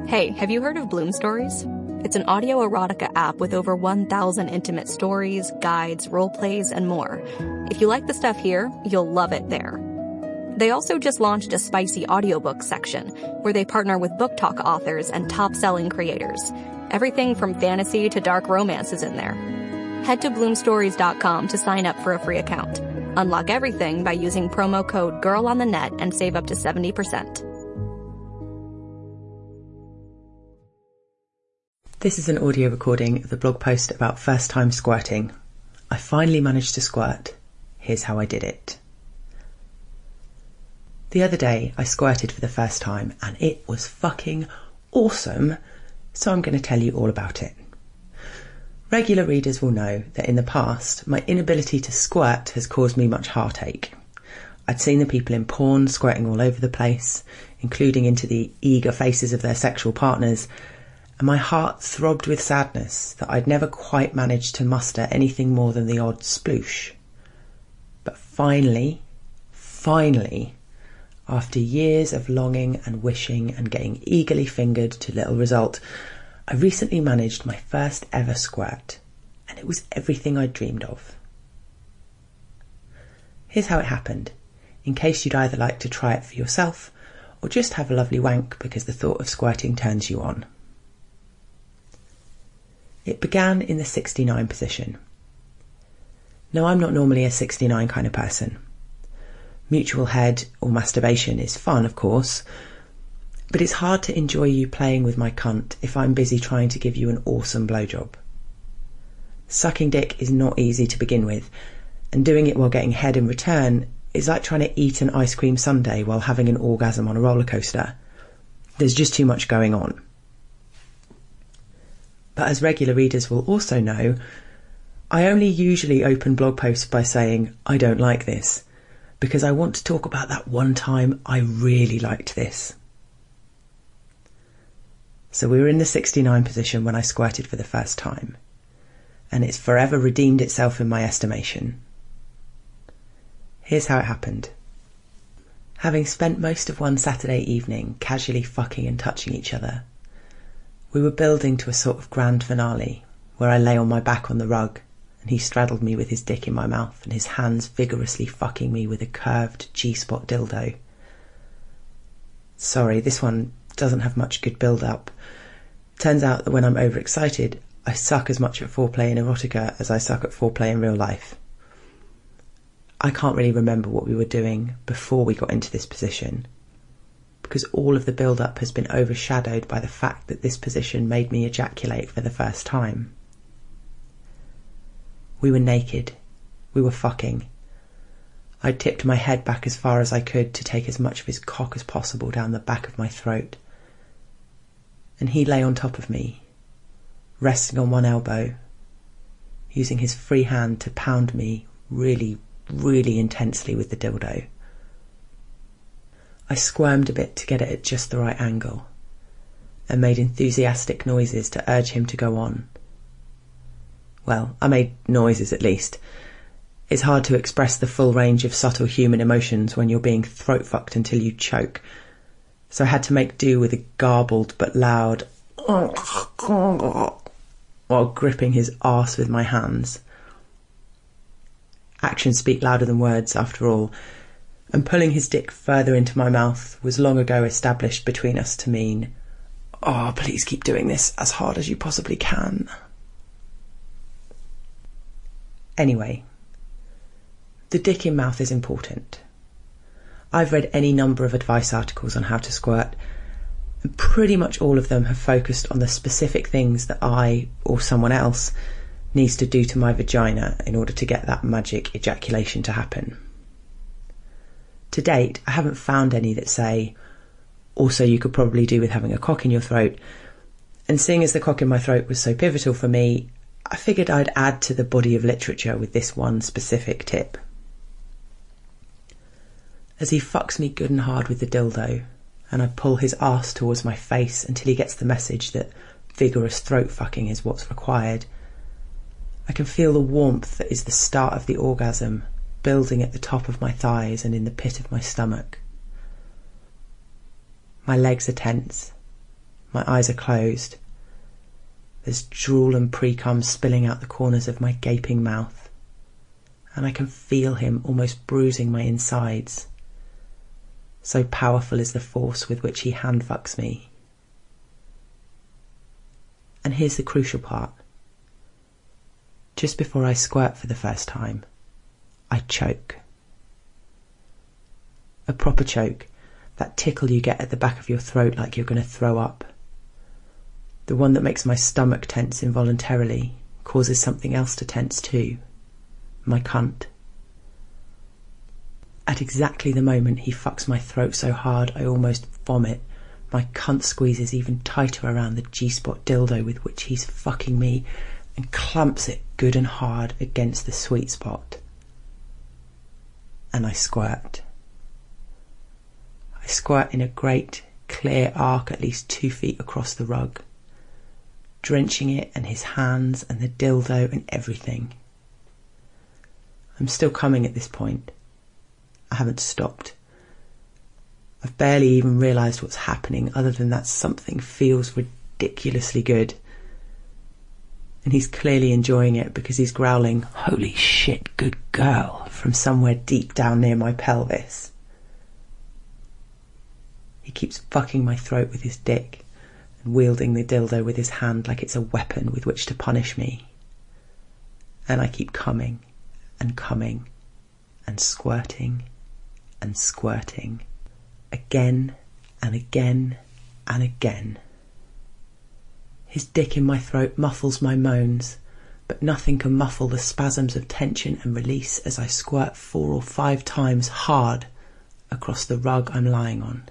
Hey, have you heard of Bloom Stories? It's an audio erotica app with over 1,000 intimate stories, guides, role plays, and more. If you like the stuff here, you'll love it there. They also just launched a spicy audiobook section where they partner with book talk authors and top-selling creators. Everything from fantasy to dark romance is in there. Head to bloomstories.com to sign up for a free account. Unlock everything by using promo code GIRLONTHENET and save up to 70%. This is an audio recording of the blog post about first time squirting. I finally managed to squirt. Here's how I did it. The other day I squirted for the first time and it was fucking awesome, so I'm going to tell you all about it. Regular readers will know that in the past my inability to squirt has caused me much heartache. I'd seen the people in porn squirting all over the place, including into the eager faces of their sexual partners, and my heart throbbed with sadness that I'd never quite managed to muster anything more than the odd sploosh. But finally, after years of longing and wishing and getting eagerly fingered to little result, I recently managed my first ever squirt, and it was everything I'd dreamed of. Here's how it happened, in case you'd either like to try it for yourself or just have a lovely wank because the thought of squirting turns you on. It began in the 69 position. Now, I'm not normally a 69 kind of person. Mutual head or masturbation is fun, of course, but it's hard to enjoy you playing with my cunt if I'm busy trying to give you an awesome blowjob. Sucking dick is not easy to begin with, and doing it while getting head in return is like trying to eat an ice cream sundae while having an orgasm on a roller coaster. There's just too much going on. But as regular readers will also know, I only usually open blog posts by saying, I don't like this, because I want to talk about that one time I really liked this. So we were in the 69 position when I squirted for the first time, and it's forever redeemed itself in my estimation. Here's how it happened. Having spent most of one Saturday evening casually fucking and touching each other, we were building to a sort of grand finale, where I lay on my back on the rug, and he straddled me with his dick in my mouth and his hands vigorously fucking me with a curved G-spot dildo. Sorry, this one doesn't have much good build-up. Turns out that when I'm overexcited, I suck as much at foreplay in erotica as I suck at foreplay in real life. I can't really remember what we were doing before we got into this position, because all of the build-up has been overshadowed by the fact that this position made me ejaculate for the first time. We were naked. We were fucking. I tipped my head back as far as I could to take as much of his cock as possible down the back of my throat. And he lay on top of me, resting on one elbow, using his free hand to pound me really, really intensely with the dildo. I squirmed a bit to get it at just the right angle, and made enthusiastic noises to urge him to go on. Well, I made noises at least. It's hard to express the full range of subtle human emotions when you're being throat-fucked until you choke, so I had to make do with a garbled but loud while gripping his arse with my hands. Actions speak louder than words, after all, and pulling his dick further into my mouth was long ago established between us to mean, "Oh, please keep doing this as hard as you possibly can." Anyway, the dick in mouth is important. I've read any number of advice articles on how to squirt, and pretty much all of them have focused on the specific things that I, or someone else, needs to do to my vagina in order to get that magic ejaculation to happen. To date, I haven't found any that say, also you could probably do with having a cock in your throat, and seeing as the cock in my throat was so pivotal for me, I figured I'd add to the body of literature with this one specific tip. As he fucks me good and hard with the dildo, and I pull his arse towards my face until he gets the message that vigorous throat fucking is what's required, I can feel the warmth that is the start of the orgasm building at the top of my thighs and in the pit of my stomach. My legs are tense. My eyes are closed. There's drool and pre-cum spilling out the corners of my gaping mouth, and I can feel him almost bruising my insides. So powerful is the force with which he handfucks me. And here's the crucial part. Just before I squirt for the first time, I choke. A proper choke, that tickle you get at the back of your throat like you're going to throw up. The one that makes my stomach tense involuntarily, causes something else to tense too. My cunt. At exactly the moment he fucks my throat so hard I almost vomit, my cunt squeezes even tighter around the G-spot dildo with which he's fucking me and clamps it good and hard against the sweet spot. And I squirt. I squirt in a great, clear arc at least 2 feet across the rug, drenching it and his hands and the dildo and everything. I'm still coming at this point. I haven't stopped. I've barely even realised what's happening other than that something feels ridiculously good. And he's clearly enjoying it because he's growling, "Holy shit, good girl," from somewhere deep down near my pelvis. He keeps fucking my throat with his dick and wielding the dildo with his hand like it's a weapon with which to punish me. And I keep coming and coming and squirting and squirting, again and again and again. His dick in my throat muffles my moans, but nothing can muffle the spasms of tension and release as I squirt 4 or 5 times hard across the rug I'm lying on.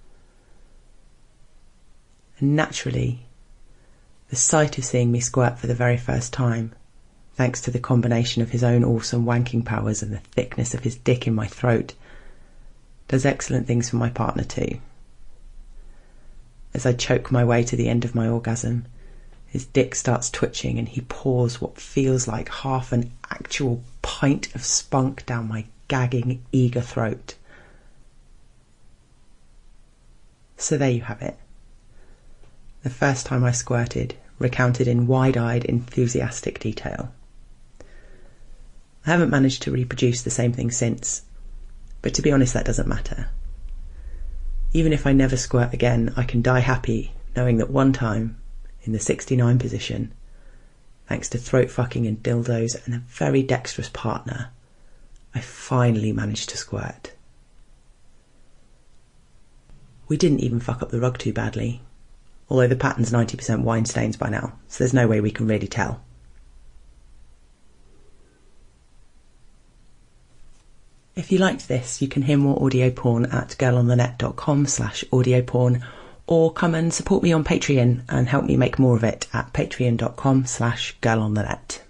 And naturally, the sight of seeing me squirt for the very first time, thanks to the combination of his own awesome wanking powers and the thickness of his dick in my throat, does excellent things for my partner too. As I choke my way to the end of my orgasm, his dick starts twitching and he pours what feels like half an actual pint of spunk down my gagging, eager throat. So there you have it. The first time I squirted, recounted in wide-eyed, enthusiastic detail. I haven't managed to reproduce the same thing since, but to be honest, that doesn't matter. Even if I never squirt again, I can die happy knowing that one time, in the 69 position, thanks to throat fucking and dildos and a very dexterous partner, I finally managed to squirt. We didn't even fuck up the rug too badly, although the pattern's 90% wine stains by now, so there's no way we can really tell. If you liked this, you can hear more audio porn at girlonthenet.com/audioporn, or come and support me on Patreon and help me make more of it at patreon.com/girlonthenet.